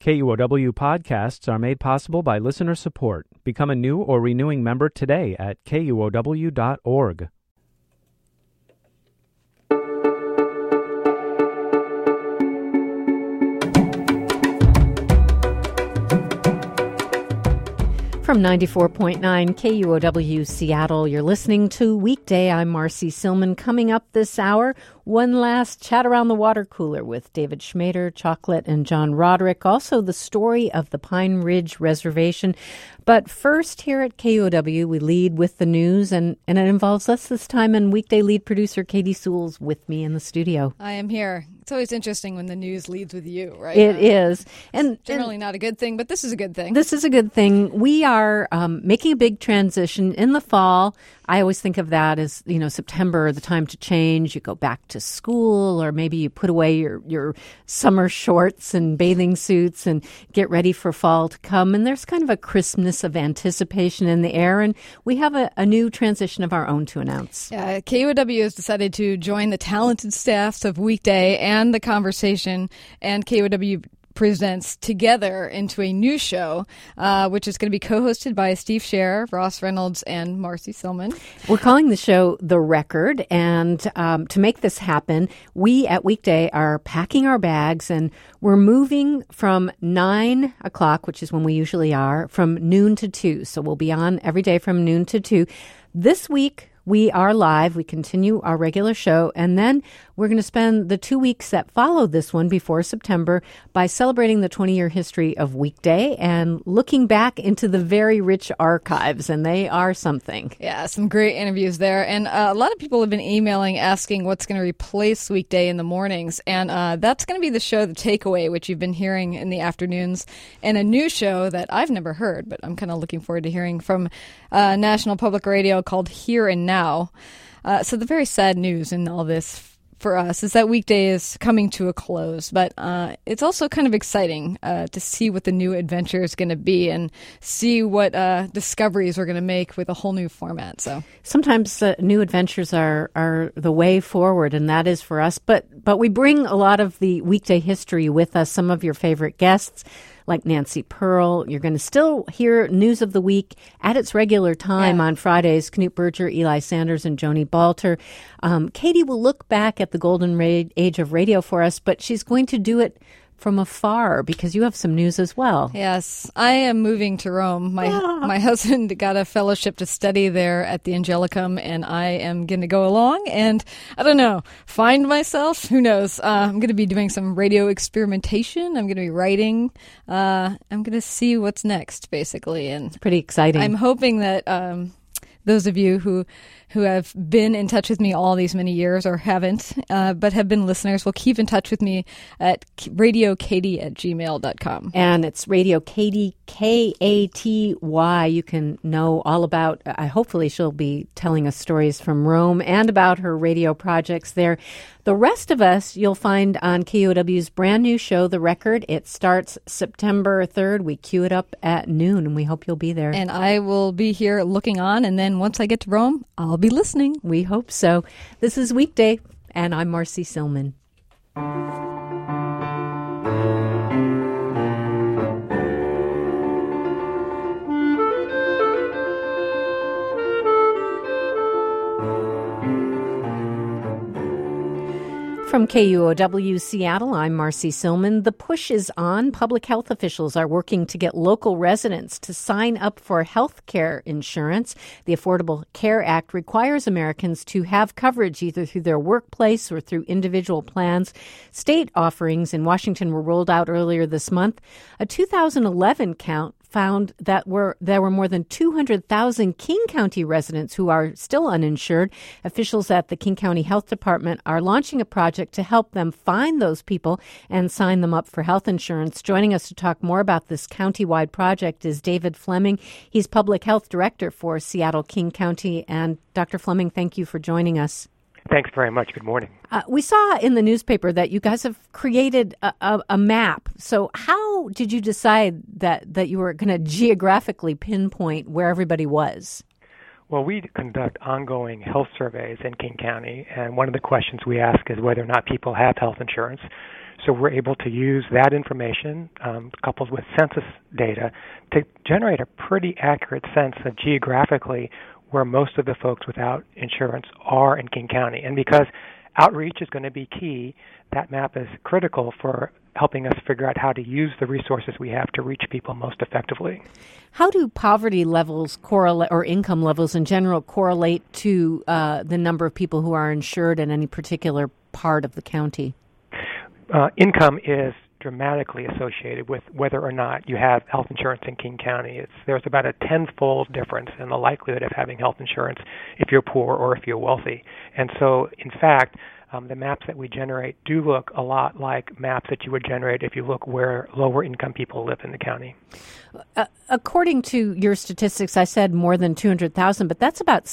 KUOW podcasts are made possible by listener support. Become a new or renewing member today at KUOW.org. From 94.9 KUOW Seattle, you're listening to Weekday. I'm Marcy Silman. Coming up this hour, one last chat around the water cooler with David Schmader, Chocolate, and John Roderick. Also, the story of the Pine Ridge Reservation. But first, here at KUOW, we lead with the news, and it involves us this time, and Weekday lead producer Katie Sewell's with me in the studio. I am here. It's always interesting when the news leads with you, right? It is. And generally not a good thing, but this is a good thing. This is a good thing. We are making a big transition in the fall. I always think of that as, September, the time to change. You go back to school, or maybe you put away your summer shorts and bathing suits and get ready for fall to come. And there's kind of a crispness of anticipation in the air. And we have a new transition of our own to announce. Yeah, KUOW has decided to join the talented staffs of Weekday and The Conversation, and KUOW presents together into a new show, which is going to be co-hosted by Steve Scher, Ross Reynolds, and Marcy Silman. We're calling the show The Record, and to make this happen, we at Weekday are packing our bags, and we're moving from 9 o'clock, which is when we usually are, from noon to 2. So we'll be on every day from noon to 2. This week, we are live. We continue our regular show, and then we're going to spend the 2 weeks that follow this one before September by celebrating the 20-year history of Weekday and looking back into the very rich archives, and they are something. Yeah, some great interviews there. And a lot of people have been emailing asking what's going to replace Weekday in the mornings, and that's going to be the show The Takeaway, which you've been hearing in the afternoons, and a new show that I've never heard, but I'm kind of looking forward to hearing from National Public Radio called Here and Now. So the very sad news in all this for us is that Weekday is coming to a close, but it's also kind of exciting to see what the new adventure is going to be and see what discoveries we're going to make with a whole new format. So sometimes new adventures are the way forward, and that is for us. But we bring a lot of the Weekday history with us. Some of your favorite guests, like Nancy Pearl. You're going to still hear News of the Week at its regular time on Fridays. Knute Berger, Eli Sanders, and Joni Balter. Katie will look back at the golden age of radio for us, but she's going to do it from afar because you have some news as well. Yes, I am moving to Rome. My husband got a fellowship to study there at the Angelicum, and I am going to go along and, I don't know, find myself. Who knows? I'm going to be doing some radio experimentation. I'm going to be writing. I'm going to see what's next, basically. And it's pretty exciting. I'm hoping that those of you who have been in touch with me all these many years or haven't, but have been listeners, will keep in touch with me at radiokatie@gmail.com. And it's Radio Katie, Katy. You can know all about, hopefully she'll be telling us stories from Rome and about her radio projects there. The rest of us you'll find on KUOW's brand new show, The Record. It starts September 3rd. We cue it up at noon, and we hope you'll be there. And I will be here looking on, and then once I get to Rome, I'll be listening. We hope so. This is Weekday, and I'm Marcy Silman. From KUOW Seattle, I'm Marcy Silman. The push is on. Public health officials are working to get local residents to sign up for health care insurance. The Affordable Care Act requires Americans to have coverage either through their workplace or through individual plans. State offerings in Washington were rolled out earlier this month. A 2011 count found that there were more than 200,000 King County residents who are still uninsured. Officials at the King County Health Department are launching a project to help them find those people and sign them up for health insurance. Joining us to talk more about this county-wide project is David Fleming. He's Public Health Director for Seattle King County. And Dr. Fleming, thank you for joining us. Thanks very much. Good morning. We saw in the newspaper that you guys have created a map. So how did you decide that you were going to geographically pinpoint where everybody was? Well, we conduct ongoing health surveys in King County, and one of the questions we ask is whether or not people have health insurance. So we're able to use that information coupled with census data to generate a pretty accurate sense of geographically where most of the folks without insurance are in King County. And because outreach is going to be key, that map is critical for helping us figure out how to use the resources we have to reach people most effectively. How do poverty levels correlate, or income levels in general, correlate to the number of people who are insured in any particular part of the county? Income is dramatically associated with whether or not you have health insurance in King County. There's about a tenfold difference in the likelihood of having health insurance if you're poor or if you're wealthy. And so, in fact, the maps that we generate do look a lot like maps that you would generate if you look where lower income people live in the county. According to your statistics, I said more than 200,000, but that's about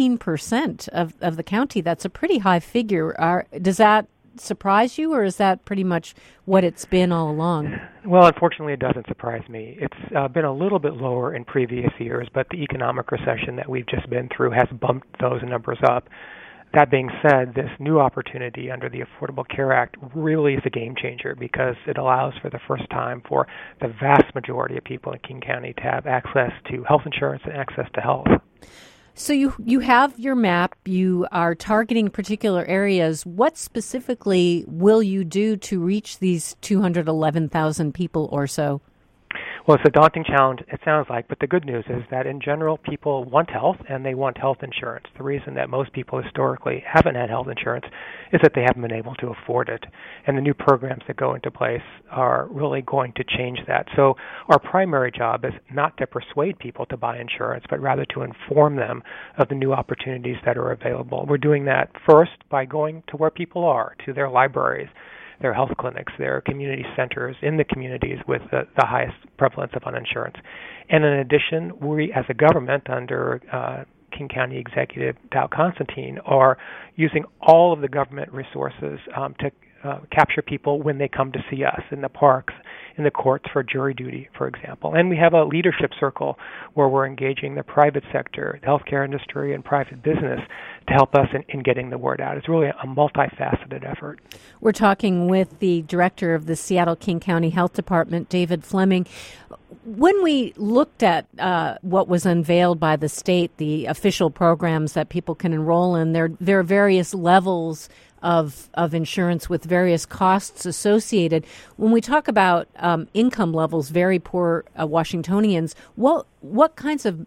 16% of the county. That's a pretty high figure. Does that surprise you, or is that pretty much what it's been all along? Well, unfortunately, it doesn't surprise me. It's been a little bit lower in previous years, but the economic recession that we've just been through has bumped those numbers up. That being said, this new opportunity under the Affordable Care Act really is a game changer because it allows for the first time for the vast majority of people in King County to have access to health insurance and access to health. So you have your map. You are targeting particular areas. What specifically will you do to reach these 211,000 people or so? Well, it's a daunting challenge, it sounds like, but the good news is that in general, people want health and they want health insurance. The reason that most people historically haven't had health insurance is that they haven't been able to afford it. And the new programs that go into place are really going to change that. So our primary job is not to persuade people to buy insurance, but rather to inform them of the new opportunities that are available. We're doing that first by going to where people are, to their libraries, their health clinics, their community centers in the communities with the highest prevalence of uninsurance. And in addition, we as a government under King County Executive Dow Constantine are using all of the government resources to capture people when they come to see us in the parks, in the courts for jury duty, for example. And we have a leadership circle where we're engaging the private sector, the healthcare industry, and private business to help us in getting the word out. It's really a multifaceted effort. We're talking with the director of the Seattle-King County Health Department, David Fleming. When we looked at what was unveiled by the state, the official programs that people can enroll in, there are various levels of insurance with various costs associated. When we talk about income levels, very poor Washingtonians, what kinds of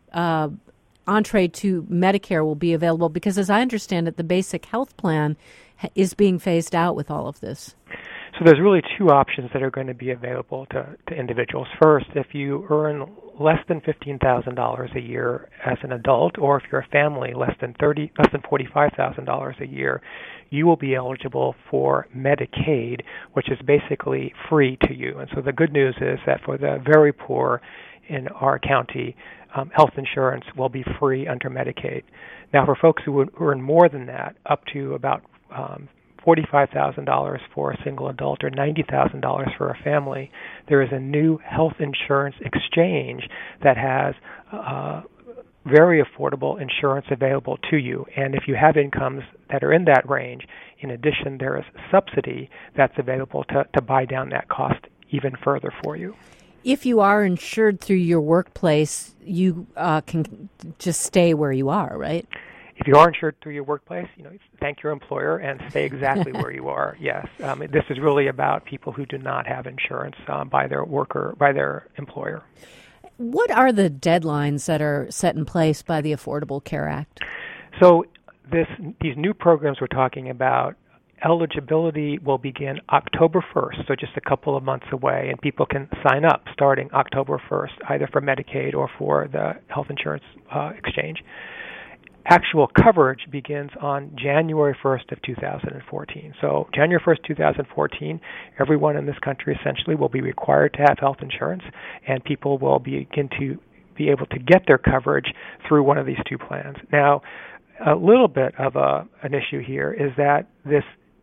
entree to Medicare will be available? Because as I understand it, the basic health plan is being phased out with all of this. So there's really two options that are going to be available to individuals. First, if you earn less than $15,000 a year as an adult, or if you're a family less than $45,000 a year, you will be eligible for Medicaid, which is basically free to you. And so the good news is that for the very poor in our county, health insurance will be free under Medicaid. Now, for folks who would earn more than that, up to about $45,000 for a single adult or $90,000 for a family, there is a new health insurance exchange that has very affordable insurance available to you. And if you have incomes that are in that range, in addition, there is subsidy that's available to buy down that cost even further for you. If you are insured through your workplace, you can just stay where you are, right? If you are insured through your workplace, thank your employer and stay exactly where you are. Yes, this is really about people who do not have insurance by their employer. What are the deadlines that are set in place by the Affordable Care Act? So these new programs we're talking about, eligibility will begin October 1st, so just a couple of months away, and people can sign up starting October 1st, either for Medicaid or for the health insurance exchange. Actual coverage begins on January 1st of 2014. So January 1st, 2014, everyone in this country essentially will be required to have health insurance, and people will begin to be able to get their coverage through one of these two plans. Now, a little bit of an issue here is that this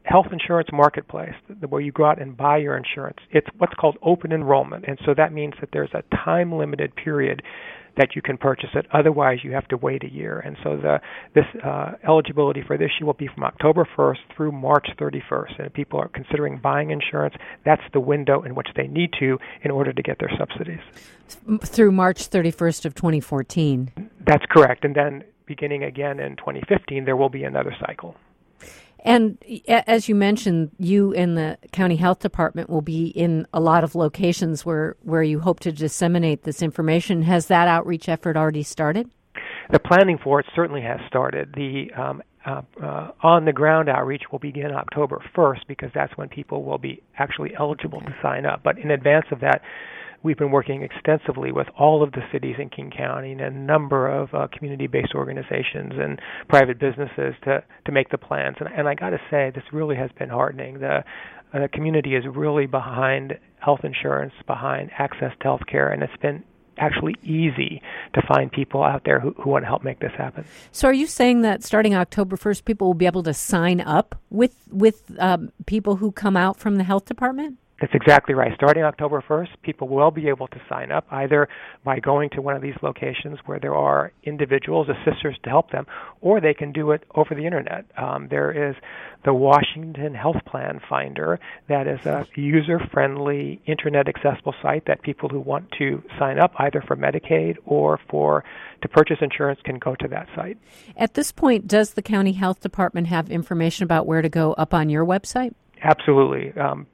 health insurance marketplace, where you go out and buy your insurance. It's what's called open enrollment, and so that means that there's a time-limited period that you can purchase it. Otherwise, you have to wait a year. And so this eligibility for this year will be from October 1st through March 31st. And if people are considering buying insurance, that's the window in which they need to in order to get their subsidies. Through March 31st of 2014. That's correct. And then beginning again in 2015, there will be another cycle. And as you mentioned, you and the county health department will be in a lot of locations where you hope to disseminate this information. Has that outreach effort already started? The planning for it certainly has started. The on-the-ground outreach will begin October 1st because that's when people will be actually eligible to sign up. But in advance of that, we've been working extensively with all of the cities in King County and a number of community-based organizations and private businesses to make the plans. And I got to say, this really has been heartening. The community is really behind health insurance, behind access to health care, and it's been actually easy to find people out there who want to help make this happen. So are you saying that starting October 1st, people will be able to sign up with people who come out from the health department? That's exactly right. Starting October 1st, people will be able to sign up either by going to one of these locations where there are individuals, assisters to help them, or they can do it over the Internet. There is the Washington Health Plan Finder that is a user-friendly, Internet-accessible site that people who want to sign up either for Medicaid or to purchase insurance can go to that site. At this point, does the county health department have information about where to go up on your website? Absolutely.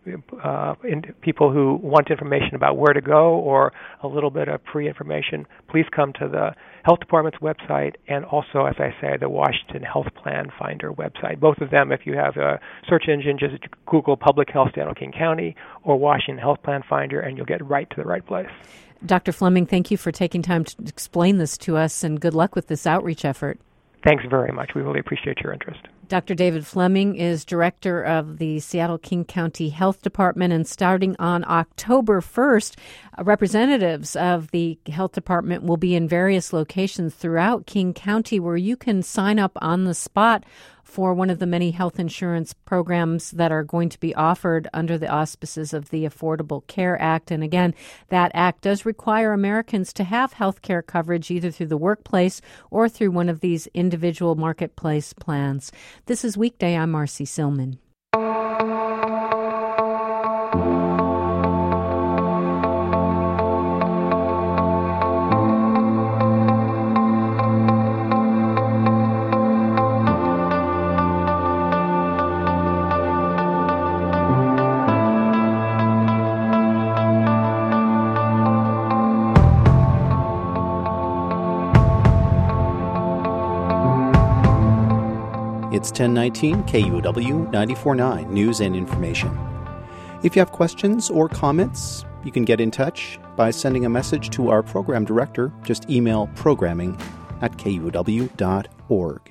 People who want information about where to go or a little bit of pre-information, please come to the Health Department's website and also, as I say, the Washington Health Plan Finder website. Both of them, if you have a search engine, just Google Public Health Daniel King County or Washington Health Plan Finder, and you'll get right to the right place. Dr. Fleming, thank you for taking time to explain this to us, and good luck with this outreach effort. Thanks very much. We really appreciate your interest. Dr. David Fleming is director of the Seattle-King County Health Department, and starting on October 1st, representatives of the health department will be in various locations throughout King County where you can sign up on the spot for one of the many health insurance programs that are going to be offered under the auspices of the Affordable Care Act. And again, that act does require Americans to have health care coverage either through the workplace or through one of these individual marketplace plans. This is Weekday. I'm Marcy Silman. It's 1019 KUOW 94.9 News and Information. If you have questions or comments, you can get in touch by sending a message to our program director. Just email programming@kuow.org.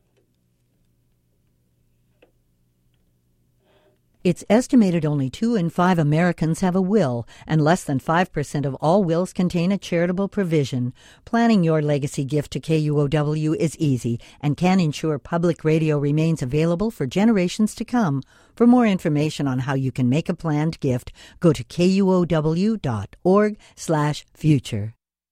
It's estimated only 2 in 5 Americans have a will, and less than 5% of all wills contain a charitable provision. Planning your legacy gift to KUOW is easy and can ensure public radio remains available for generations to come. For more information on how you can make a planned gift, go to kuow.org/future.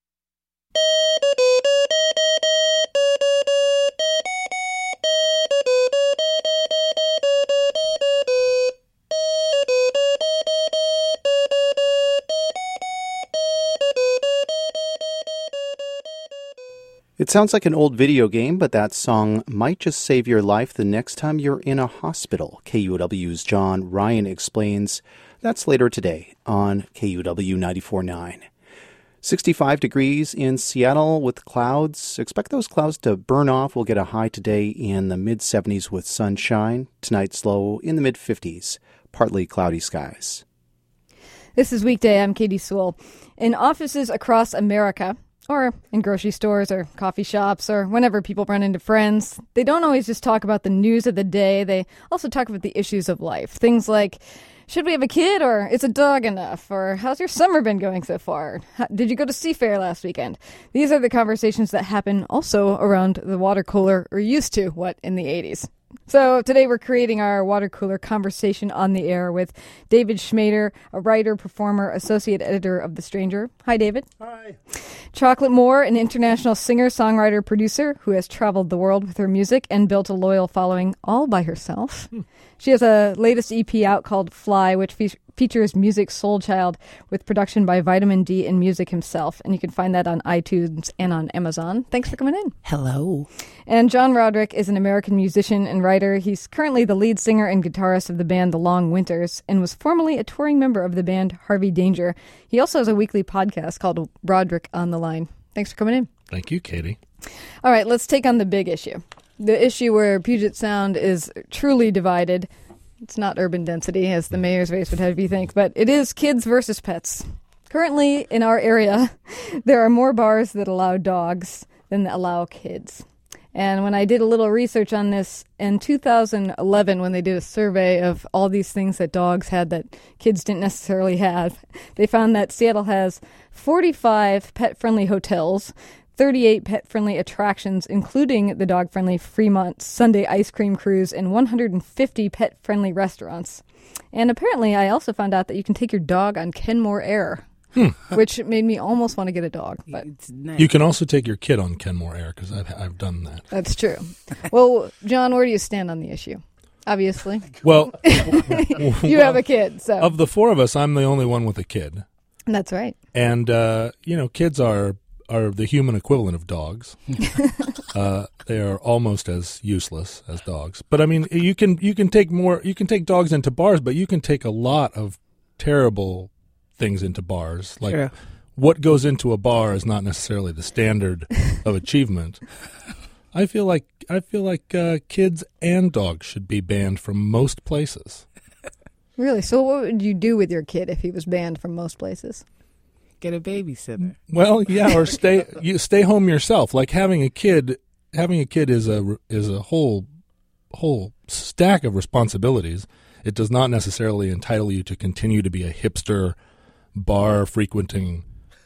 It sounds like an old video game, but that song might just save your life the next time you're in a hospital. KUOW's John Ryan explains. That's later today on KUOW 94.9. 65 degrees in Seattle with clouds. Expect those clouds to burn off. We'll get a high today in the mid-70s with sunshine. Tonight's low in the mid-50s. Partly cloudy skies. This is Weekday. I'm Katie Sewell. In offices across America, or in grocery stores or coffee shops or whenever people run into friends, they don't always just talk about the news of the day. They also talk about the issues of life. Things like, should we have a kid, or is a dog enough? Or how's your summer been going so far? Did you go to Seafair last weekend? These are the conversations that happen also around the water cooler, or used to, in the 80s. So today we're creating our water cooler conversation on the air with David Schmader, a writer, performer, associate editor of The Stranger. Hi, David. Hi. Chocolate Moore, an international singer, songwriter, producer who has traveled the world with her music and built a loyal following all by herself. She has a latest EP out called Fly, which features Music Soul Child with production by Vitamin D and Music himself. And you can find that on iTunes and on Amazon. Thanks for coming in. Hello. And John Roderick is an American musician and writer. He's currently the lead singer and guitarist of the band The Long Winters and was formerly a touring member of the band Harvey Danger. He also has a weekly podcast called Roderick on the Line. Thanks for coming in. Thank you, Katie. All right, let's take on the big issue. The issue where Puget Sound is truly divided. It's not urban density, as the mayor's race would have you think, but it is kids versus pets. Currently, in our area, there are more bars that allow dogs than that allow kids. And when I did a little research on this in 2011, when they did a survey of all these things that dogs had that kids didn't necessarily have, they found that Seattle has 45 pet-friendly hotels, 38 pet-friendly attractions, including the dog-friendly Fremont Sunday Ice Cream Cruise, and 150 pet-friendly restaurants. And apparently, I also found out that you can take your dog on Kenmore Air, which made me almost want to get a dog. But Nice. You can also take your kid on Kenmore Air, because I've done that. that's true. Well, John, where do you stand on the issue? Obviously. Well, You have a kid, so. of the four of us, I'm the only one with a kid. That's right. And, kids are the human equivalent of dogs. They are almost as useless as dogs. But I mean, you can take dogs into bars, but you can take a lot of terrible things into bars. Like True. what goes into a bar is not necessarily the standard of achievement. I feel like kids and dogs should be banned from most places. Really? So what would you do with your kid if he was banned from most places? Get a babysitter. Well, yeah, or stay home yourself. Like having a kid is a whole stack of responsibilities. It does not necessarily entitle you to continue to be a hipster, bar frequenting,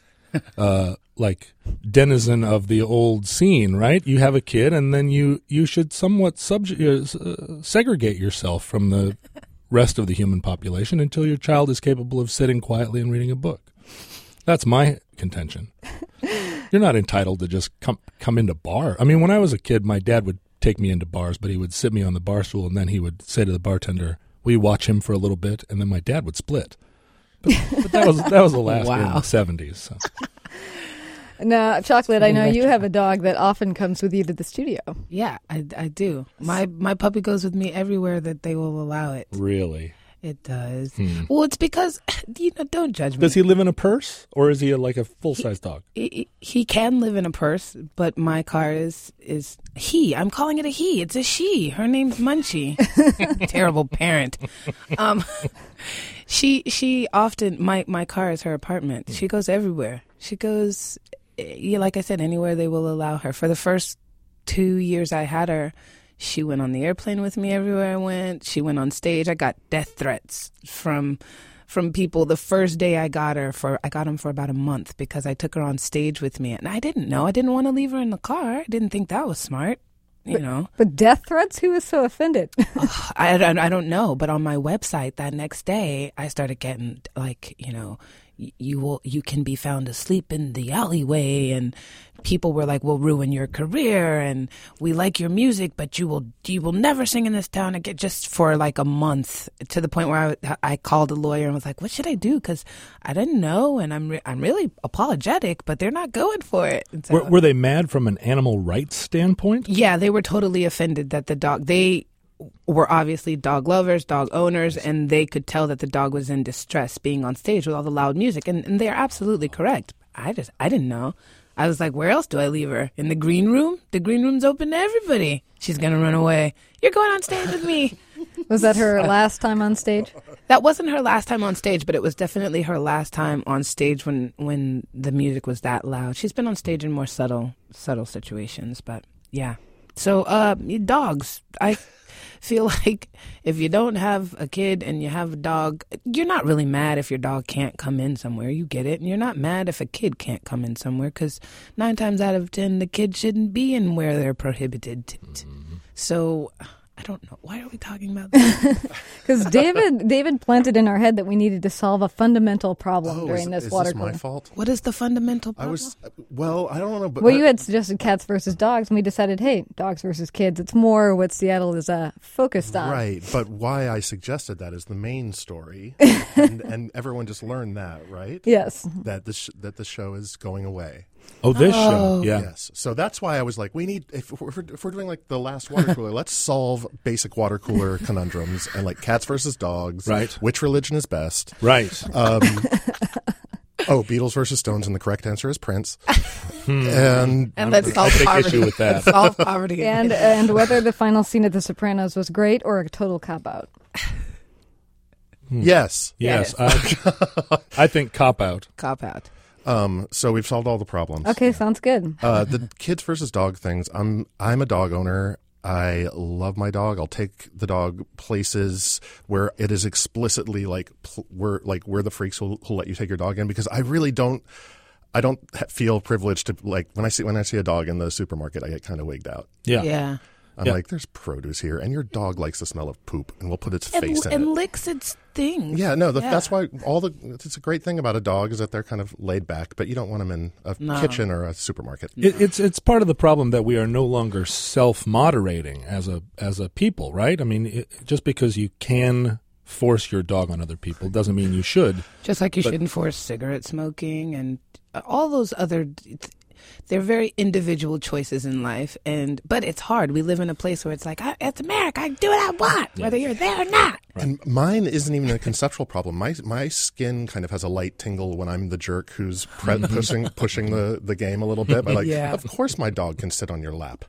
like denizen of the old scene, right? You have a kid, and then you should somewhat segregate yourself from the rest of the human population until your child is capable of sitting quietly and reading a book. That's my contention. You're not entitled to just come into bar. I mean, when I was a kid, my dad would take me into bars, but he would sit me on the bar stool, and then he would say to the bartender, "Will you watch him for a little bit?" And then my dad would split. But that was the last year in the 70s. So. Now, Chocolate, I know you have a dog that often comes with you to the studio. Yeah, I do. My puppy goes with me everywhere that they will allow it. Really? It does. Well, it's because, don't judge me. Does he live in a purse, or is he like a full-size dog? He can live in a purse, but my car is he. I'm calling it a he. It's a she. Her name's Munchie. Terrible parent. She often, my car is her apartment. She goes everywhere. She goes, like I said, anywhere they will allow her. For the first 2 years I had her, she went on the airplane with me everywhere I went. She went on stage. I got death threats from people the first day I got her. I got them for about a month because I took her on stage with me. And I didn't know. I didn't want to leave her in the car. I didn't think that was smart, But death threats? Who was so offended? I don't know. But on my website that next day, I started getting you can be found asleep in the alleyway, and people were like, "We'll ruin your career, and we like your music, but you will never sing in this town again." Just for like a month, to the point where I called a lawyer and was like, "What should I do?" Because I didn't know, and I'm really apologetic, but they're not going for it. And so, were they mad from an animal rights standpoint? Yeah, they were totally offended that the dog. They were obviously dog lovers, dog owners, and they could tell that the dog was in distress being on stage with all the loud music. And they're absolutely correct. I didn't know. I was like, where else do I leave her? In the green room? The green room's open to everybody. She's going to run away. You're going on stage with me. Was that her last time on stage? That wasn't her last time on stage, but it was definitely her last time on stage when the music was that loud. She's been on stage in more subtle situations, but yeah. So, dogs. I feel like if you don't have a kid and you have a dog, you're not really mad if your dog can't come in somewhere. You get it. And you're not mad if a kid can't come in somewhere, because 9 times out of 10, the kid shouldn't be in where they're prohibited. So I don't know. Why are we talking about this? Because David planted in our head that we needed to solve a fundamental problem during this water Is this my cooler. fault? What is the fundamental problem? I don't know. But Well, you had suggested cats versus dogs, and we decided, hey, dogs versus kids. It's more what Seattle is focused on. Right, but why I suggested that is the main story, and everyone just learned that, right? Yes. That the show is going away. Oh, this show. Yeah. Yes. So that's why I was like, we need, if we're doing like the last water cooler, let's solve basic water cooler conundrums and like cats versus dogs. Right. Which religion is best? Right. Beatles versus Stones, and the correct answer is Prince. And let's solve take poverty. issue with that. Let's solve poverty. And whether the final scene of The Sopranos was great or a total cop-out. yes. Yes. I think cop out. Cop out. So we've solved all the problems. Okay, sounds good. The kids versus dog things. I'm a dog owner. I love my dog. I'll take the dog places where it is explicitly like we're the freaks who'll let you take your dog in, because I really don't. I don't feel privileged to, like, when I see a dog in the supermarket, I get kind of wigged out. Yeah. Yeah. I'm like, there's produce here, and your dog likes the smell of poop, and we'll put its face in and it. licks its things. Yeah, no, that's why it's a great thing about a dog is that they're kind of laid back, but you don't want them in a kitchen or a supermarket. It's part of the problem that we are no longer self-moderating as a people, right? I mean, just because you can force your dog on other people doesn't mean you should. Just like you shouldn't force cigarette smoking and all those other. They're very individual choices in life, but it's hard. We live in a place where it's like, it's America. I can do what I want, whether you're there or not. Right. And mine isn't even a conceptual problem. My skin kind of has a light tingle when I'm the jerk who's pushing the game a little bit. But of course my dog can sit on your lap,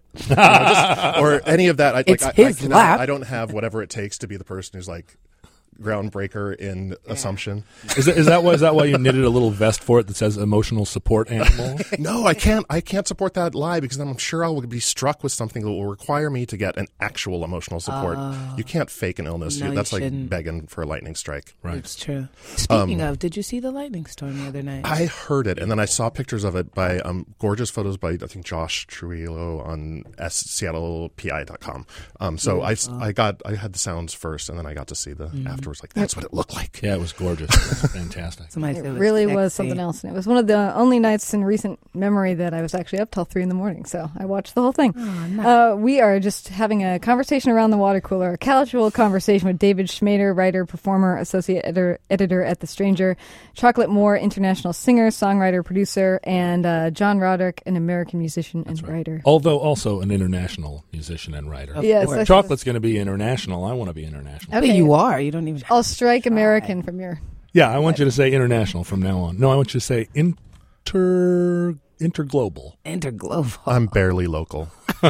or any of that. His lap. I don't have whatever it takes to be the person who's like groundbreaker in assumption. Is that why you knitted a little vest for it that says emotional support animal? No, I can't support that lie, because I'm sure I will be struck with something that will require me to get an actual emotional support. You can't fake an illness. No, That's like shouldn't. begging for a lightning strike. Right. It's true. Speaking of, did you see the lightning storm the other night? I heard it, and then I saw pictures of it by gorgeous photos by, I think, Josh Trujillo on SeattlePI.com. So I had the sounds first, and then I got to see the afterwards. Like, that's what it looked like. Yeah, it was gorgeous. It was fantastic. It really was something else. And it was one of the only nights in recent memory that I was actually up till 3 a.m. So I watched the whole thing. Oh, nice. We are just having a conversation around the water cooler, a casual conversation with David Schmader, writer, performer, associate editor at The Stranger, Chocolate Moore, international singer, songwriter, producer, and John Roderick, an American musician and writer. Although also an international musician and writer. Yes, if Chocolate's going to be international, I want to be international. Okay. But you are. You don't even. I'll strike American from your... Yeah, I want you to say international from now on. No, I want you to say interglobal. Interglobal. I'm barely local.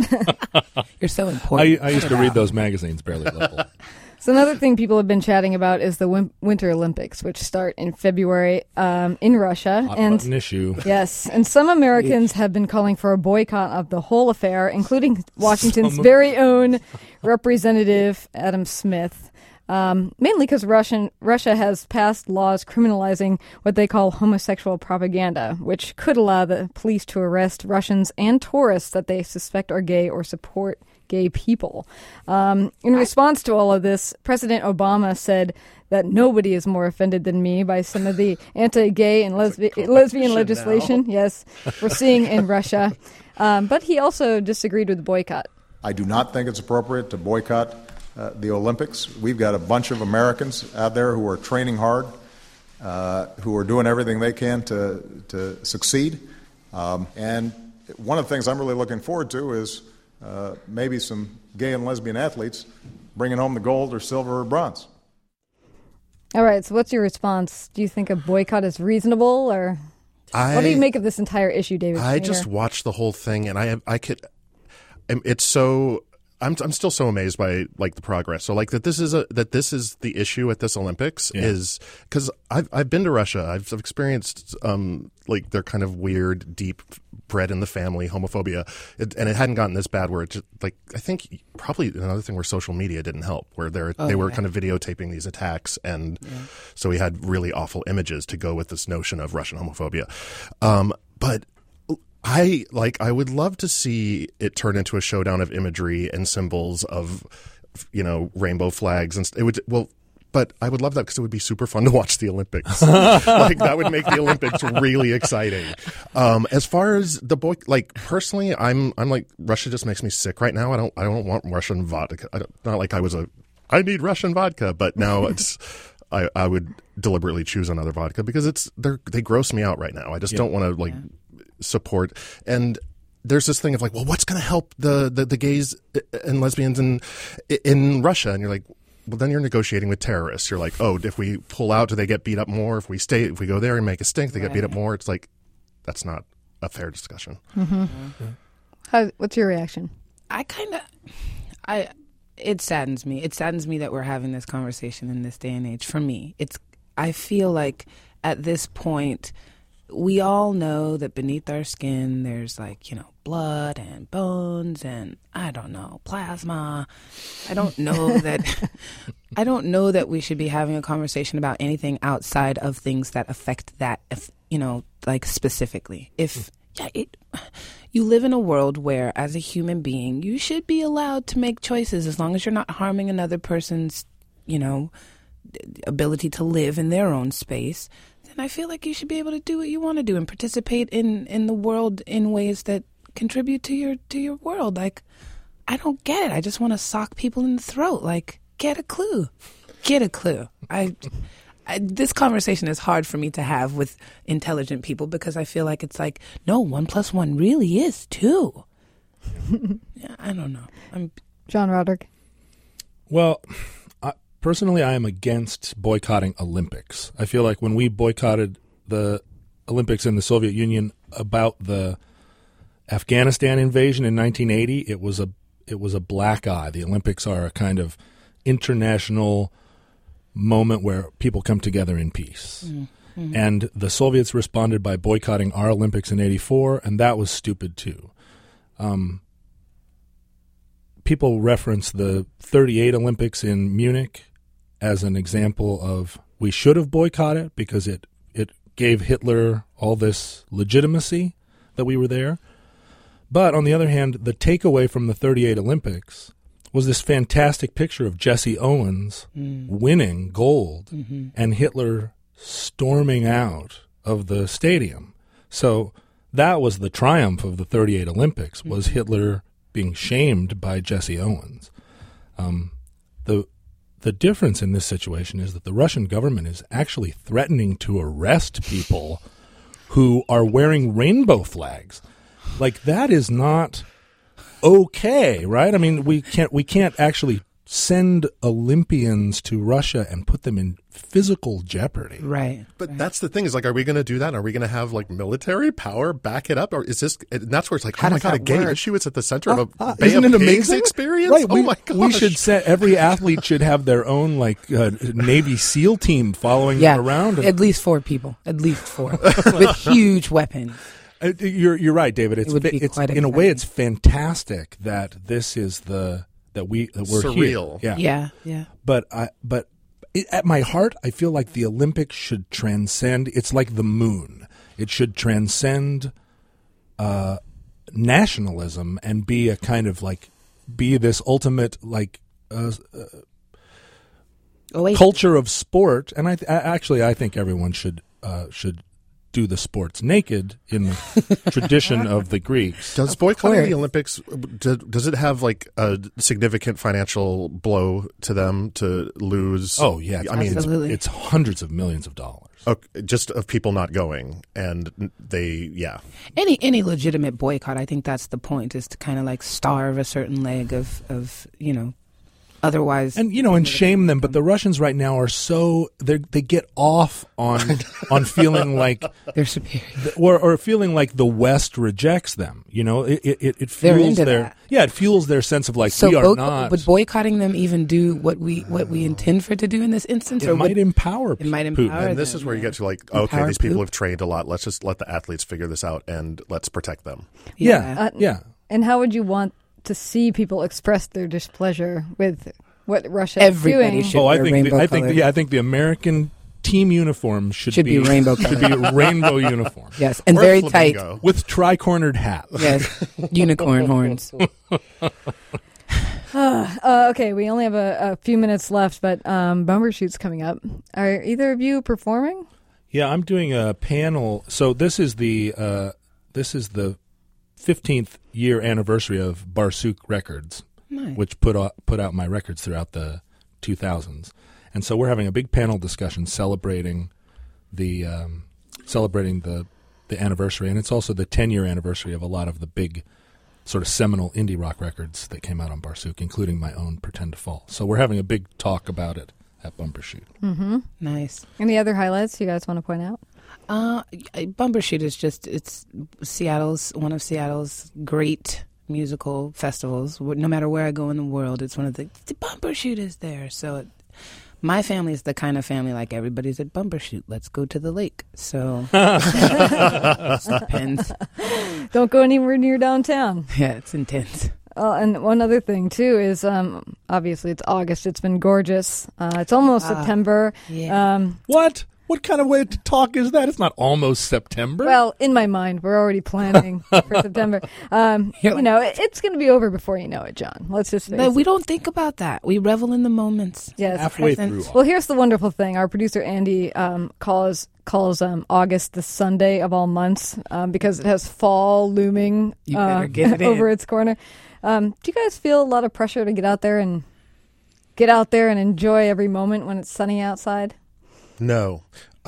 You're so important. I used to read those magazines, barely local. So another thing people have been chatting about is the Winter Olympics, which start in February in Russia. Hot button issue. Yes, and some Americans have been calling for a boycott of the whole affair, including Washington's very own Representative Adam Smith. Mainly because Russia has passed laws criminalizing what they call homosexual propaganda, which could allow the police to arrest Russians and tourists that they suspect are gay or support gay people. In response to all of this, President Obama said that nobody is more offended than me by some of the anti-gay and lesbian legislation, yes, we're seeing in Russia. But he also disagreed with the boycott. I do not think it's appropriate to boycott the Olympics. We've got a bunch of Americans out there who are training hard, who are doing everything they can to succeed. And one of the things I'm really looking forward to is maybe some gay and lesbian athletes bringing home the gold or silver or bronze. All right, so what's your response? Do you think a boycott is reasonable, or what do you make of this entire issue, David? I just watched the whole thing, and it's so. I'm still so amazed by like the progress. So like that this is the issue at this Olympics is because I've been to Russia. I've experienced like their kind of weird, deep, bred in the family homophobia, and it hadn't gotten this bad. Where it just, like I think probably another thing where social media didn't help, where they were kind of videotaping these attacks, and so we had really awful images to go with this notion of Russian homophobia, but. I would love to see it turn into a showdown of imagery and symbols of rainbow flags and it would But I would love that because it would be super fun to watch the Olympics. Like that would make the Olympics really exciting. As far as the personally, I'm like Russia just makes me sick right now. I don't want Russian vodka. Not like I need Russian vodka, but now it's I would deliberately choose another vodka because they gross me out right now. I just don't want to support. And there's this thing of like, well, what's going to help the gays and lesbians in Russia? And you're like, well, then you're negotiating with terrorists. You're like, oh, if we pull out, do they get beat up more? If we go there and make a stink, they get beat up more. It's like, that's not a fair discussion. Mm-hmm. What's your reaction? It saddens me. It saddens me that we're having this conversation in this day and age. For me, I feel like at this point, we all know that beneath our skin, there's blood and bones and I don't know, plasma. I don't know that we should be having a conversation about anything outside of things that affect that, specifically. You live in a world where, as a human being, you should be allowed to make choices as long as you're not harming another person's, ability to live in their own space. Then I feel like you should be able to do what you want to do and participate in the world in ways that contribute to your world. Like, I don't get it. I just want to sock people in the throat. Like, get a clue. This conversation is hard for me to have with intelligent people because I feel like it's like, no, 1 + 1 really is 2. Yeah, I don't know. John Roderick. Well, personally, I am against boycotting Olympics. I feel like when we boycotted the Olympics in the Soviet Union about the Afghanistan invasion in 1980, it was a black eye. The Olympics are a kind of international moment where people come together in peace. Mm-hmm. And the Soviets responded by boycotting our Olympics in 84, and that was stupid too. People reference the 38 Olympics in Munich as an example of we should have boycotted because it gave Hitler all this legitimacy that we were there. But on the other hand, the takeaway from the 38 Olympics was this fantastic picture of Jesse Owens winning gold and Hitler storming out of the stadium. So that was the triumph of the 38 Olympics, was Hitler being shamed by Jesse Owens. The difference in this situation is that the Russian government is actually threatening to arrest people who are wearing rainbow flags. Like, that is not okay, right? I mean, we can't actually send Olympians to Russia and put them in physical jeopardy. Right. But that's the thing is, like, are we going to do that? Are we going to have, military power back it up? Or is this, and that's where it's like, oh my God, a gay issue is at the center of a Bay isn't of it Pigs amazing experience? Right. Oh my gosh. We should set, every athlete should have their own, Navy SEAL team following them around. At least 4 people. At least 4. With huge weapons. You're right, David. It's quite in a way, it's fantastic that this is that we're surreal. Here. Yeah. But at my heart, I feel like the Olympics should transcend. It's like the moon. It should transcend nationalism and be a kind of be this ultimate culture of sport. And I think everyone should do the sports naked in the tradition of the Greeks. Does boycotting the Olympics, does it have a significant financial blow to them to lose? Oh, yeah. I mean, it's hundreds of millions of dollars. Okay, just of people not going, and Any legitimate boycott, I think that's the point, is to kind of starve a certain leg of otherwise, and shame them. But the Russians right now are they get off on feeling like they're superior, or feeling like the West rejects them. It fuels it fuels their sense of we are not. Would boycotting them even do what we intend for it to do in this instance? It might empower. It might empower Putin. And this is where you get to okay, these people have trained a lot. Let's just let the athletes figure this out and let's protect them. Yeah. And how would you want to see people express their displeasure with what Russia Everybody is doing? should I think the American team uniform should be rainbow should be a rainbow uniform. Yes, and very tight with tri-cornered hat. Yes, unicorn horns. Okay, we only have a few minutes left, but Bumbershoot's coming up. Are either of you performing? Yeah, I'm doing a panel. So this is the 15th year anniversary of Barsuk Records, Nice. which put out my records throughout the 2000s. And so we're having a big panel discussion celebrating the anniversary, and it's also the 10-year anniversary of a lot of the big sort of seminal indie rock records that came out on Barsuk, including my own Pretend to Fall. So we're having a big talk about it at Bumbershoot. Mm-hmm. Nice. Any other highlights you guys want to point out? Bumbershoot is it's one of Seattle's great musical festivals. No matter where I go in the world, it's one of the Bumbershoot is there. So my family is the kind of family like everybody's at Bumbershoot. Let's go to the lake. So it's intense. Don't go anywhere near downtown. Yeah, it's intense. And one other thing, too, is obviously it's August. It's been gorgeous. It's almost September. Yeah. What? What kind of way to talk is that? It's not almost September. Well, in my mind, we're already planning for September. It's going to be over before you know it, John. Let's just face it. We don't think about that. We revel in the moments. Yes. Halfway through. Well, here's the wonderful thing. Our producer, Andy, calls August the Sunday of all months because it has fall looming You better get it over in. its corner. Do you guys feel a lot of pressure to get out there and enjoy every moment when it's sunny outside? No,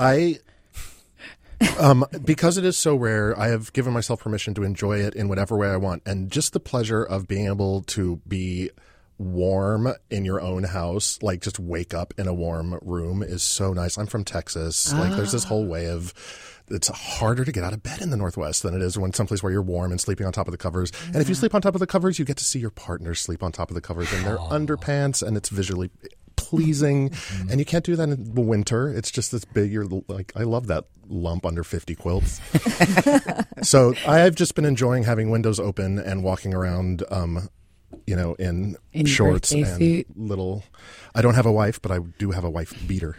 because it is so rare, I have given myself permission to enjoy it in whatever way I want. And just the pleasure of being able to be warm in your own house, like just wake up in a warm room is so nice. I'm from Texas. Like there's this whole way of, it's harder to get out of bed in the Northwest than it is when someplace where you're warm and sleeping on top of the covers. And if you sleep on top of the covers, you get to see your partner sleep on top of the covers in their underpants, and it's visually pleasing. And you can't do that in the winter. It's just this big, you're like, I love that lump under 50 quilts. So I've just been enjoying having windows open and walking around, in shorts and suit. little. I don't have a wife, but I do have a wife beater.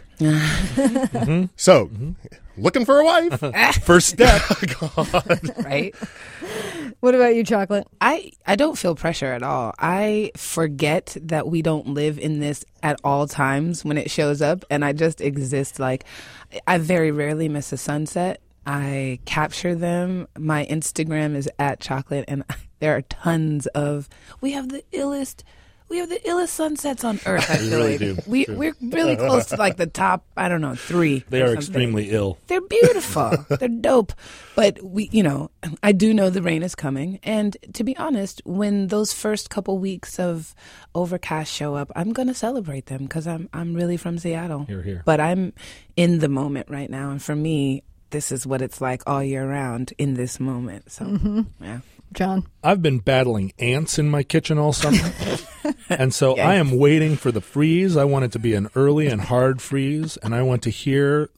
So, looking for a wife. First step. God. Right? What about you, Chocolate? I don't feel pressure at all. I forget that we don't live in this at all times when it shows up, and I just exist. Like, I very rarely miss a sunset. I capture them. My Instagram is @chocolate, and there are tons of. We have the illest sunsets on Earth. I We feel really like. do. We're really close to like the top. I don't know, 3. They or are something. extremely ill. They're beautiful. They're dope. But I do know the rain is coming. And to be honest, when those first couple weeks of overcast show up, I'm going to celebrate them because I'm really from Seattle. Hear, hear. But I'm in the moment right now. And for me, this is what it's like all year round in this moment. So, yeah. John? I've been battling ants in my kitchen all summer. And so I am waiting for the freeze. I want it to be an early and hard freeze, and I want to hear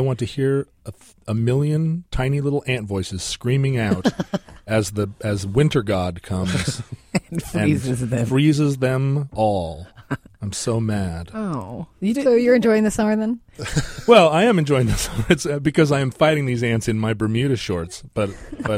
a million tiny little ant voices screaming out as winter god comes And freezes them all. I'm so mad. Oh. So you're enjoying the summer then? Well, I am enjoying this. It's because I am fighting these ants in my Bermuda shorts. But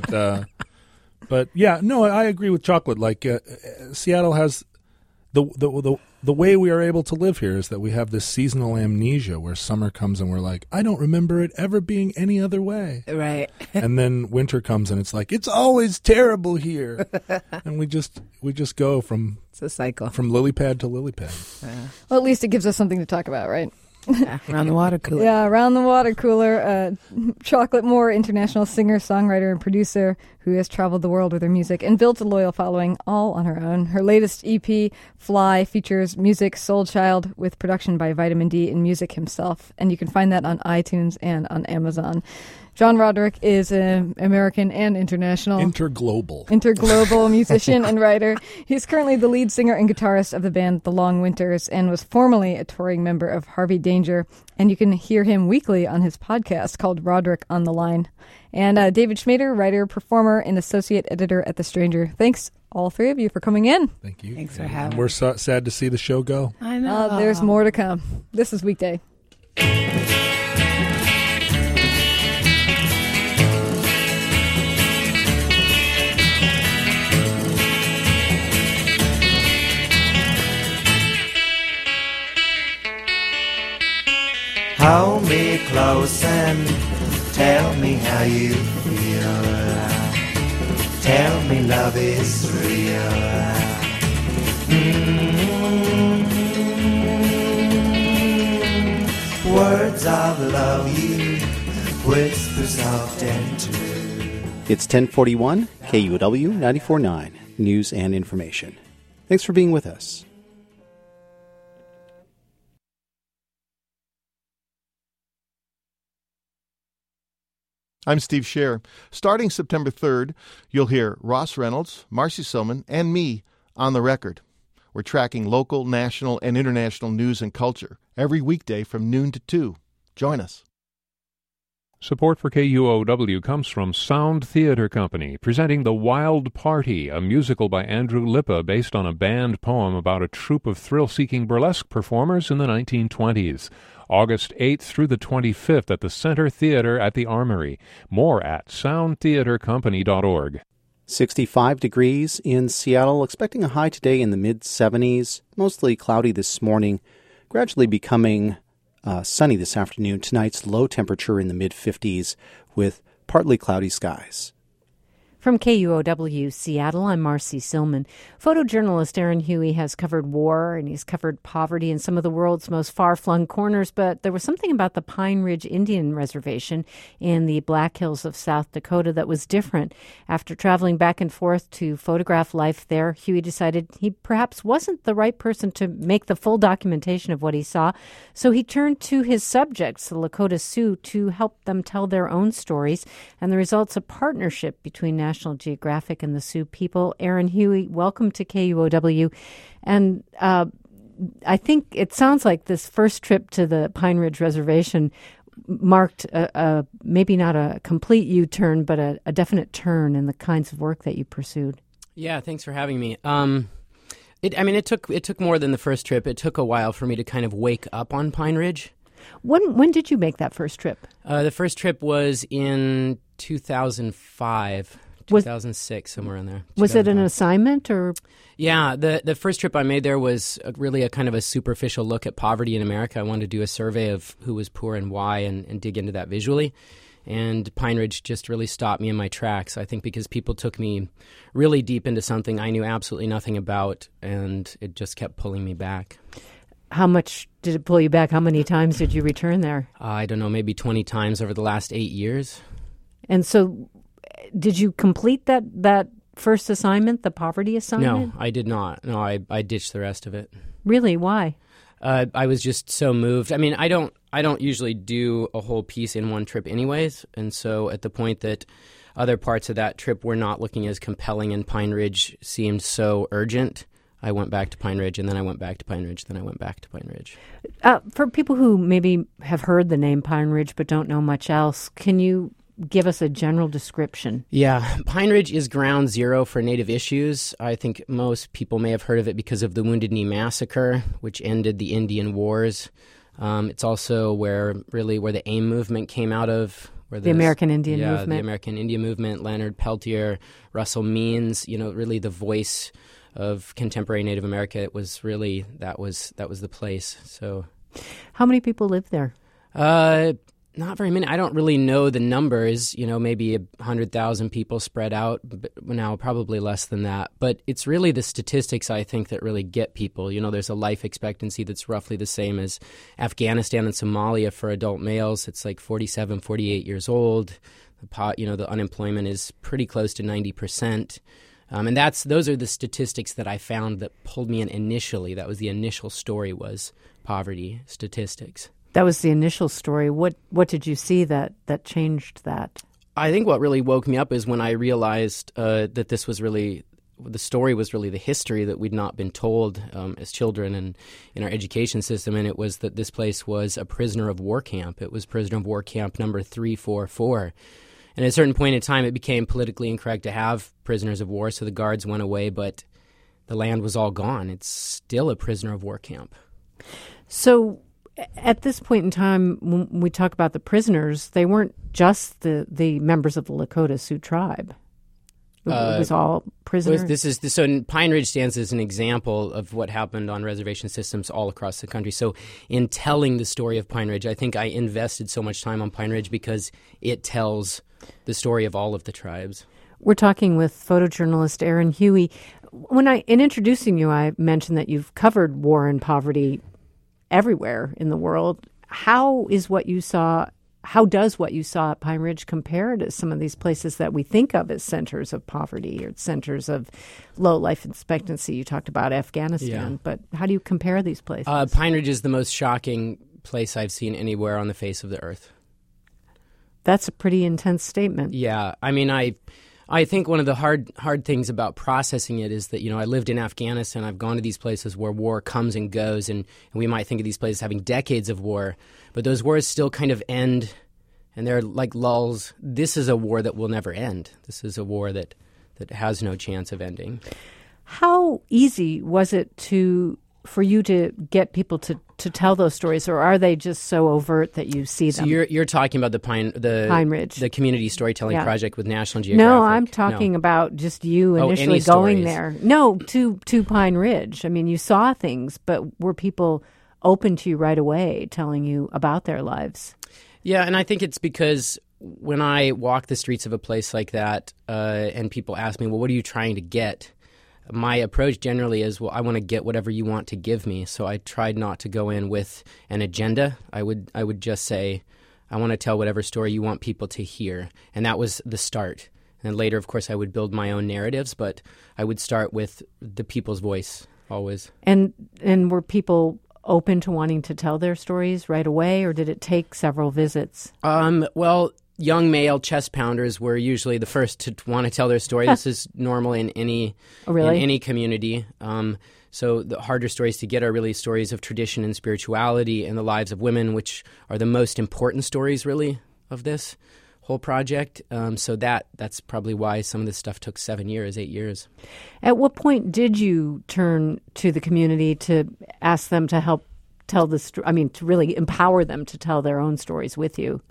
yeah, no, I agree with Chocolate. Like Seattle has the way we are able to live here is that we have this seasonal amnesia where summer comes and we're like, I don't remember it ever being any other way. Right. And then winter comes and it's like, it's always terrible here. And we just go from It's a cycle. from lily pad to lily pad. Well, at least it gives us something to talk about, right? Yeah, around the water cooler. Yeah, around the water cooler. Chocolate Moore, international singer, songwriter, and producer who has traveled the world with her music and built a loyal following all on her own. Her latest EP, Fly, features music Soul Child with production by Vitamin D and music himself. And you can find that on iTunes and on Amazon. John Roderick is an American and international interglobal musician and writer. He's currently the lead singer and guitarist of the band The Long Winters and was formerly a touring member of Harvey Danger. And you can hear him weekly on his podcast called Roderick on the Line. And David Schmader, writer, performer, and associate editor at The Stranger. Thanks, all three of you, for coming in. Thank you. Thanks for having We're sad to see the show go. I know. There's more to come. This is Weekday. close and tell me how you feel. Tell me love is real. Words of love you whisper soft and true. It's 1041, KUOW 94.9, News and Information. Thanks for being with us. I'm Steve Scher. Starting September 3rd, you'll hear Ross Reynolds, Marcy Silman, and me on the record. We're tracking local, national, and international news and culture every weekday from noon to 2. Join us. Support for KUOW comes from Sound Theater Company, presenting The Wild Party, a musical by Andrew Lippa based on a banned poem about a troupe of thrill-seeking burlesque performers in the 1920s. August 8th through the 25th at the Center Theater at the Armory. More at soundtheatercompany.org. 65 degrees in Seattle, expecting a high today in the mid-70s, mostly cloudy this morning, gradually becoming sunny this afternoon. Tonight's low temperature in the mid-50s with partly cloudy skies. From KUOW Seattle, I'm Marcy Silman. Photojournalist Aaron Huey has covered war and he's covered poverty in some of the world's most far-flung corners, but there was something about the Pine Ridge Indian Reservation in the Black Hills of South Dakota that was different. After traveling back and forth to photograph life there, Huey decided he perhaps wasn't the right person to make the full documentation of what he saw, so he turned to his subjects, the Lakota Sioux, to help them tell their own stories, and the result's a partnership between National Geographic and the Sioux people. Aaron Huey, welcome to KUOW. And I think it sounds like this first trip to the Pine Ridge Reservation marked maybe not a complete U-turn, but a definite turn in the kinds of work that you pursued. Yeah, thanks for having me. It took more than the first trip. It took a while for me to kind of wake up on Pine Ridge. When did you make that first trip? The first trip was in 2005. 2006, somewhere in there. Was it an assignment or? Yeah, the first trip I made there was really a kind of a superficial look at poverty in America. I wanted to do a survey of who was poor and why and dig into that visually. And Pine Ridge just really stopped me in my tracks, I think, because people took me really deep into something I knew absolutely nothing about, and it just kept pulling me back. How much did it pull you back? How many times did you return there? I don't know, maybe 20 times over the last 8 years. And so did you complete that first assignment, the poverty assignment? No, I did not. No, I ditched the rest of it. Really? Why? I was just so moved. I mean, I don't usually do a whole piece in one trip anyways, and so at the point that other parts of that trip were not looking as compelling and Pine Ridge seemed so urgent, I went back to Pine Ridge, and then I went back to Pine Ridge, then I went back to Pine Ridge. For people who maybe have heard the name Pine Ridge but don't know much else, can you give us a general description? Yeah, Pine Ridge is ground zero for Native issues. I think most people may have heard of it because of the Wounded Knee Massacre, which ended the Indian Wars. It's also where the AIM movement came out of. The American Indian Movement. Yeah, the American Indian Movement, Leonard Peltier, Russell Means, really the voice of contemporary Native America. It was really, that was the place. So, how many people live there? Not very many. I don't really know the numbers, maybe 100,000 people spread out, but now probably less than that. But it's really the statistics, I think, that really get people. There's a life expectancy that's roughly the same as Afghanistan and Somalia for adult males. It's like 47, 48 years old. The unemployment is pretty close to 90%. And those are the statistics that I found that pulled me in initially. That was the initial story, was poverty statistics. That was the initial story. What did you see that changed that? I think what really woke me up is when I realized that this was really, the story was really the history that we'd not been told as children and in our education system, and it was that this place was a prisoner of war camp. It was prisoner of war camp number 344. And at a certain point in time, it became politically incorrect to have prisoners of war, so the guards went away, but the land was all gone. It's still a prisoner of war camp. So at this point in time, when we talk about the prisoners, they weren't just the members of the Lakota Sioux tribe. It was all prisoners? So Pine Ridge stands as an example of what happened on reservation systems all across the country. So in telling the story of Pine Ridge, I think I invested so much time on Pine Ridge because it tells the story of all of the tribes. We're talking with photojournalist Aaron Huey. In introducing you, I mentioned that you've covered war and poverty everywhere in the world. How does what you saw at Pine Ridge compare to some of these places that we think of as centers of poverty or centers of low life expectancy? You talked about Afghanistan, but how do you compare these places? Pine Ridge is the most shocking place I've seen anywhere on the face of the earth. That's a pretty intense statement. Yeah. I mean, I think one of the hard things about processing it is that, I lived in Afghanistan. I've gone to these places where war comes and goes, and we might think of these places having decades of war, but those wars still kind of end, and they're like lulls. This is a war that will never end. This is a war that has no chance of ending. How easy was it for you to get people to tell those stories, or are they just so overt that you see them? So you're talking about the Pine Ridge, the community storytelling project with National Geographic. No, I'm talking about just you initially going there. No, to Pine Ridge. I mean, you saw things, but were people open to you right away, telling you about their lives? Yeah, and I think it's because when I walk the streets of a place like that, and people ask me, "Well, what are you trying to get?" My approach generally is, well, I want to get whatever you want to give me. So I tried not to go in with an agenda. I would just say, I want to tell whatever story you want people to hear. And that was the start. And later, of course, I would build my own narratives, but I would start with the people's voice always. And were people open to wanting to tell their stories right away, or did it take several visits? Well, young male chest pounders were usually the first to want to tell their story. This is normal in any in any community. So the harder stories to get are really stories of tradition and spirituality and the lives of women, which are the most important stories, really, of this whole project. So that's probably why some of this stuff took 8 years. At what point did you turn to the community to ask them to help tell the story? I mean, to really empower them to tell their own stories with you?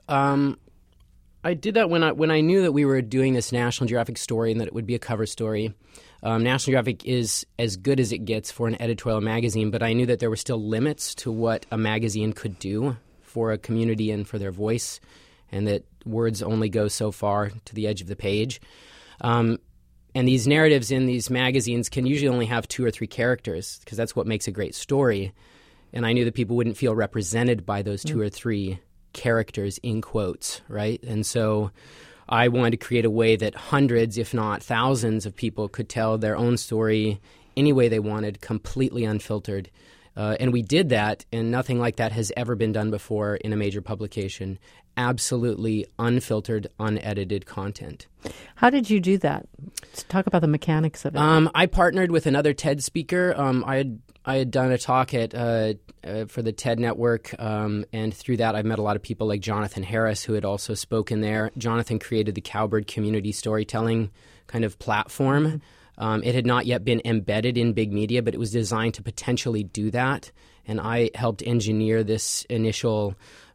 I did that when I knew that we were doing this National Geographic story and that it would be a cover story. National Geographic is as good as it gets for an editorial magazine, but I knew that there were still limits to what a magazine could do for a community and for their voice, and that words only go so far to the edge of the page. And these narratives in these magazines can usually only have 2 or 3 characters because that's what makes a great story. And I knew that people wouldn't feel represented by those 2 or 3 characters in quotes, right? And so I wanted to create a way that hundreds, if not thousands, of people could tell their own story any way they wanted, completely unfiltered. And we did that, and nothing like that has ever been done before in a major publication. Absolutely unfiltered, unedited content. How did you do that? Let's talk about the mechanics of it. I partnered with another TED speaker. I had done a talk for the TED Network, and through that I met a lot of people like Jonathan Harris, who had also spoken there. Jonathan created the Cowbird community storytelling kind of platform. It had not yet been embedded in big media, but it was designed to potentially do that. And I helped engineer this initial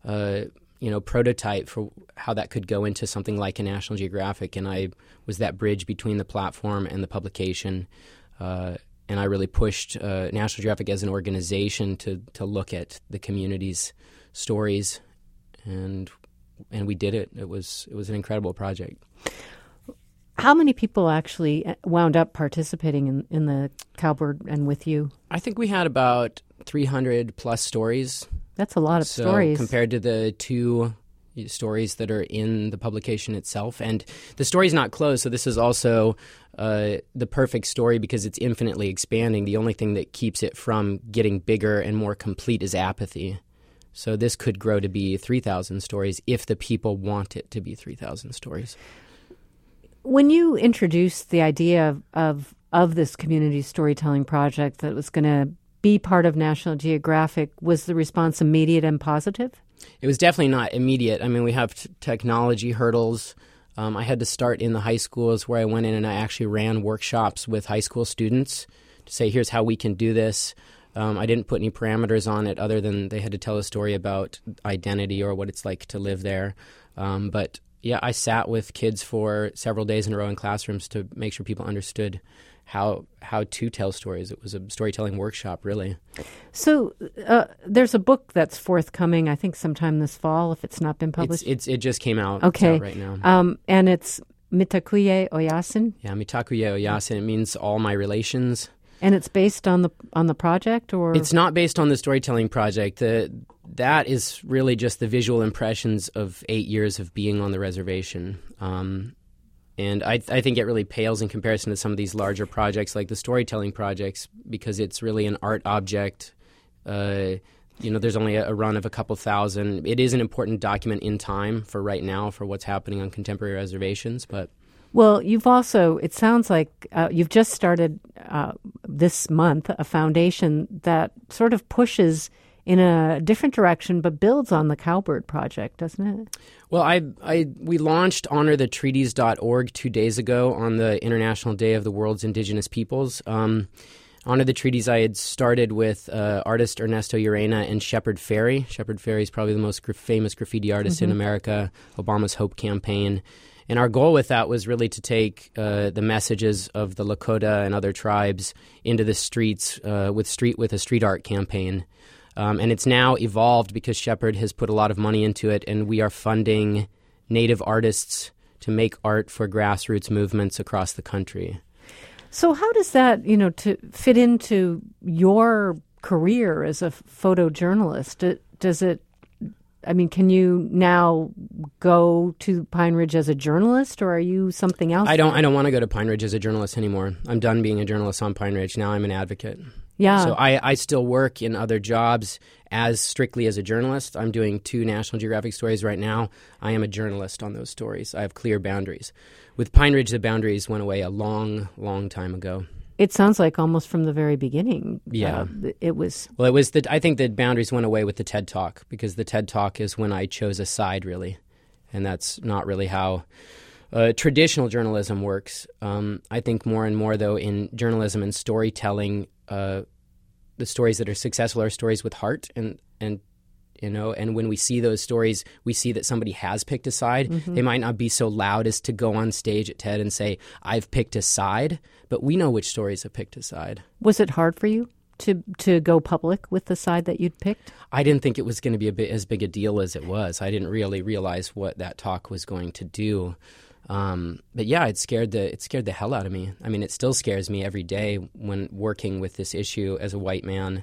prototype for how that could go into something like a National Geographic. And I was that bridge between the platform and the publication. And I really pushed National Geographic as an organization to look at the community's stories, and we did it. It was an incredible project. How many people actually wound up participating in the Cowbird and with you? I think we had about 300 plus stories. That's a lot of stories compared to the 2 stories that are in the publication itself. And the story's not closed, so this is also the perfect story because it's infinitely expanding. The only thing that keeps it from getting bigger and more complete is apathy. So this could grow to be 3,000 stories if the people want it to be 3,000 stories. When you introduced the idea of this community storytelling project that was going to be part of National Geographic, was the response immediate and positive? It was definitely not immediate. I mean, we have technology hurdles. I had to start in the high schools where I went in and I actually ran workshops with high school students to say, here's how we can do this. I didn't put any parameters on it other than they had to tell a story about identity or what it's like to live there. But I sat with kids for several days in a row in classrooms to make sure people understood how to tell stories. It was a storytelling workshop, really. So there's a book that's forthcoming, I think, sometime this fall, if it's not been published. It just came out. Okay. It's out right now. And it's Mitakuye Oyasin. Yeah, Mitakuye Oyasin. It means all my relations. And it's based on the project, or it's not based on the storytelling project. That is really just the visual impressions of 8 years of being on the reservation. And I think it really pales in comparison to some of these larger projects like the storytelling projects, because it's really an art object. There's only a run of a couple thousand. It is an important document in time for right now for what's happening on contemporary reservations, but... Well, you've also, it sounds like you've just started this month a foundation that sort of pushes in a different direction but builds on the Cowbird Project, doesn't it? Well, we launched HonorTheTreaties.org 2 days ago on the International Day of the World's Indigenous Peoples. Honor the Treaties I had started with artist Ernesto Urena and Shepard Fairey. Shepard Fairey is probably the most famous graffiti artist in America, Obama's Hope Campaign. And our goal with that was really to take the messages of the Lakota and other tribes into the streets with a street art campaign. And it's now evolved because Shepard has put a lot of money into it, and we are funding Native artists to make art for grassroots movements across the country. So how does that, to fit into your career as a photojournalist? Does it? I mean, can you now go to Pine Ridge as a journalist, or are you something else? I don't want to go to Pine Ridge as a journalist anymore. I'm done being a journalist on Pine Ridge. Now I'm an advocate. Yeah. So I still work in other jobs as strictly as a journalist. I'm doing 2 National Geographic stories right now. I am a journalist on those stories. I have clear boundaries. With Pine Ridge, the boundaries went away a long, long time ago. It sounds like almost from the very beginning. Yeah. It was... Well, I think the boundaries went away with the TED Talk, because the TED Talk is when I chose a side, really. And that's not really how traditional journalism works. I think more and more, though, in journalism and storytelling, the stories that are successful are stories with heart. And when we see those stories, we see that somebody has picked a side. They might not be so loud as to go on stage at TED and say, I've picked a side, but we know which stories have picked a side. Was it hard for you to go public with the side that you'd picked? I didn't think it was going to be as big a deal as it was. I didn't really realize what that talk was going to do. But yeah, it scared the hell out of me. I mean, it still scares me every day when working with this issue as a white man.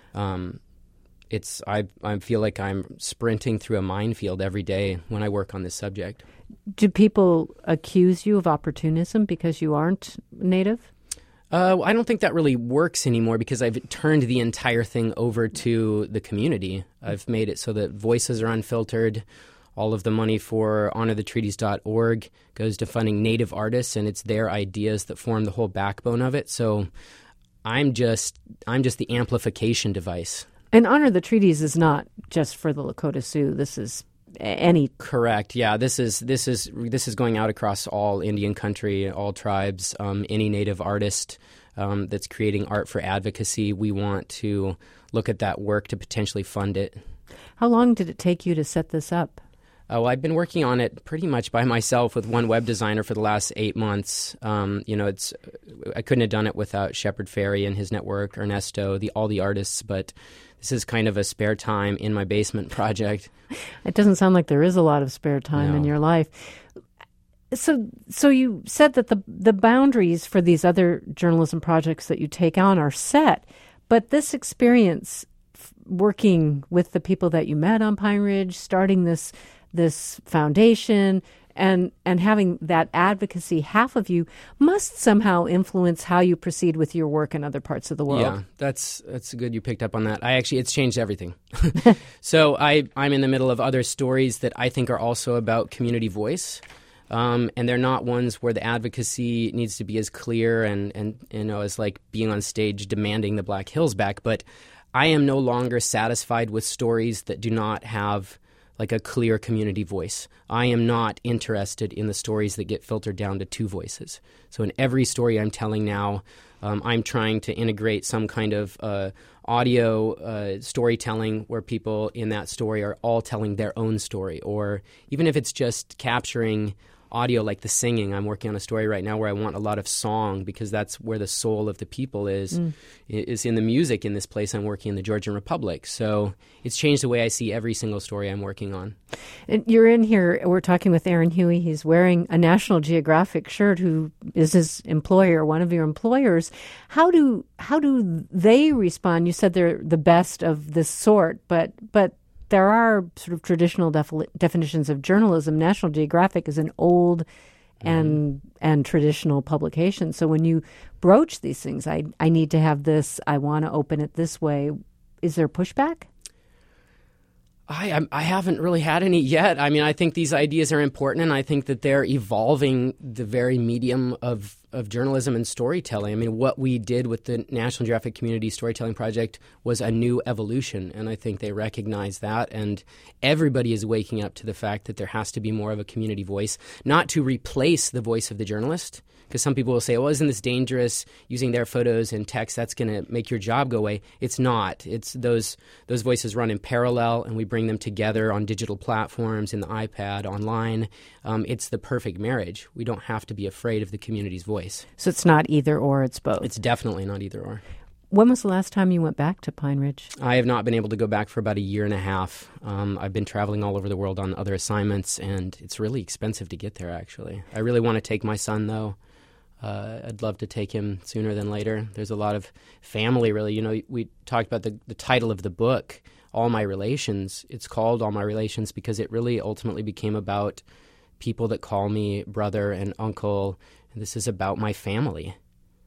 I feel like I'm sprinting through a minefield every day when I work on this subject. Do people accuse you of opportunism because you aren't Native? I don't think that really works anymore, because I've turned the entire thing over to the community. I've made it so that voices are unfiltered. All of the money for HonorTheTreaties.org goes to funding Native artists, and it's their ideas that form the whole backbone of it. So I'm just the amplification device. And Honor the Treaties is not just for the Lakota Sioux. This is any... Correct. Yeah, this is going out across all Indian country, all tribes, any Native artist that's creating art for advocacy. We want to look at that work to potentially fund it. How long did it take you to set this up? Oh, I've been working on it pretty much by myself with one web designer for the last 8 months. I couldn't have done it without Shepard Fairey and his network, Ernesto, all the artists, but this is kind of a spare time in my basement project. It doesn't sound like there is a lot of spare time in your life. So you said that the boundaries for these other journalism projects that you take on are set, but this experience working with the people that you met on Pine Ridge, starting this foundation, and having that advocacy, half of you must somehow influence how you proceed with your work in other parts of the world. Yeah, that's good you picked up on that. It's changed everything. So I'm in the middle of other stories that I think are also about community voice. And they're not ones where the advocacy needs to be as clear and as like being on stage demanding the Black Hills back. But I am no longer satisfied with stories that do not have like a clear community voice. I am not interested in the stories that get filtered down to 2 voices. So in every story I'm telling now, I'm trying to integrate some kind of audio storytelling where people in that story are all telling their own story, or even if it's just capturing audio like the singing. I'm working on a story right now where I want a lot of song because that's where the soul of the people is in the music in this place I'm working in, the Georgian Republic. So it's changed the way I see every single story I'm working on. And you're in here, we're talking with Aaron Huey. He's wearing a National Geographic shirt, who is his employer, one of your employers. How do they respond? You said they're the best of this sort, but there are sort of traditional definitions of journalism. National Geographic is an old and traditional publication. So when you broach these things, I need to have this, I want to open it this way, is there pushback? I haven't really had any yet. I mean, I think these ideas are important, and I think that they're evolving the very medium of journalism and storytelling. I mean, what we did with the National Geographic Community Storytelling Project was a new evolution, and I think they recognize that, and everybody is waking up to the fact that there has to be more of a community voice, not to replace the voice of the journalist, because some people will say, well, isn't this dangerous, using their photos and text, that's going to make your job go away. It's not. It's those voices run in parallel, and we bring them together on digital platforms, in the iPad, online. It's the perfect marriage. We don't have to be afraid of the community's voice. So it's not either or, it's both. It's definitely not either or. When was the last time you went back to Pine Ridge? I have not been able to go back for about a year and a half. I've been traveling all over the world on other assignments, and it's really expensive to get there, actually. I really want to take my son, though. I'd love to take him sooner than later. There's a lot of family, really. You know, we talked about the title of the book, All My Relations. It's called All My Relations because it really ultimately became about people that call me brother and uncle. And this is about my family.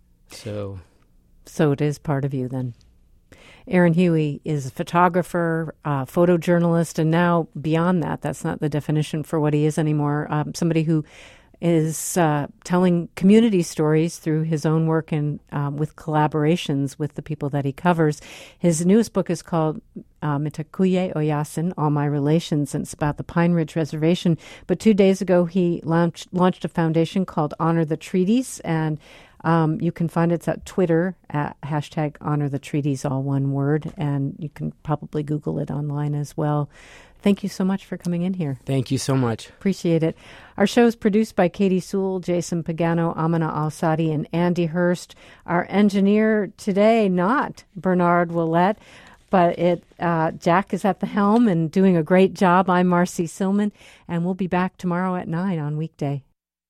So it is part of you then. Aaron Huey is a photographer, photojournalist, and now beyond that, that's not the definition for what he is anymore. Somebody who is telling community stories through his own work and with collaborations with the people that he covers. His newest book is called Mitakuye Oyasin, All My Relations, and it's about the Pine Ridge Reservation. But 2 days ago, he launched a foundation called Honor the Treaties, and you can find it at Twitter at #HonorTheTreaties, all one word, and you can probably Google it online as well. Thank you so much for coming in here. Thank you so much. Appreciate it. Our show is produced by Katie Sewell, Jason Pagano, Amina Al-Sadi, and Andy Hurst. Our engineer today, not Bernard Willett, but Jack is at the helm and doing a great job. I'm Marcy Silman, and we'll be back tomorrow at 9 on weekday.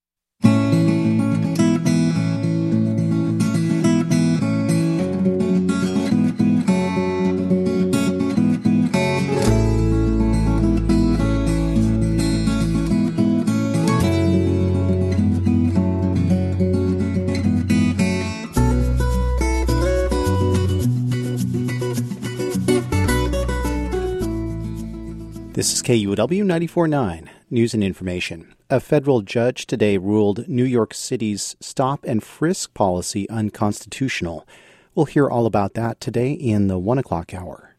This is KUOW 94.9 News and Information. A federal judge today ruled New York City's stop and frisk policy unconstitutional. We'll hear all about that today in the 1 o'clock hour.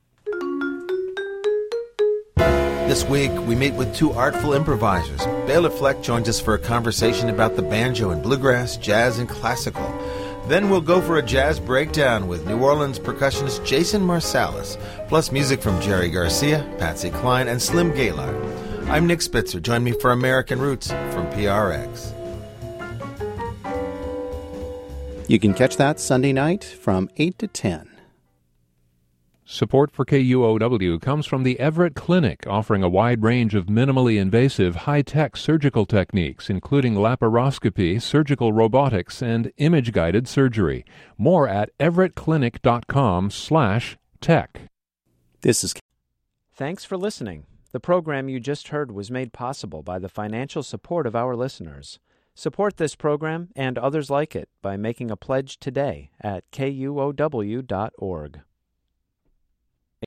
This week, we meet with two artful improvisers. Bela Fleck joins us for a conversation about the banjo and bluegrass, jazz, and classical. Then we'll go for a jazz breakdown with New Orleans percussionist Jason Marsalis, plus music from Jerry Garcia, Patsy Cline, and Slim Gaillard. I'm Nick Spitzer. Join me for American Roots from PRX. You can catch that Sunday night from 8 to 10. Support for KUOW comes from the Everett Clinic, offering a wide range of minimally invasive, high-tech surgical techniques, including laparoscopy, surgical robotics, and image-guided surgery. More at everettclinic.com/tech. This is. Thanks for listening. The program you just heard was made possible by the financial support of our listeners. Support this program and others like it by making a pledge today at KUOW.org.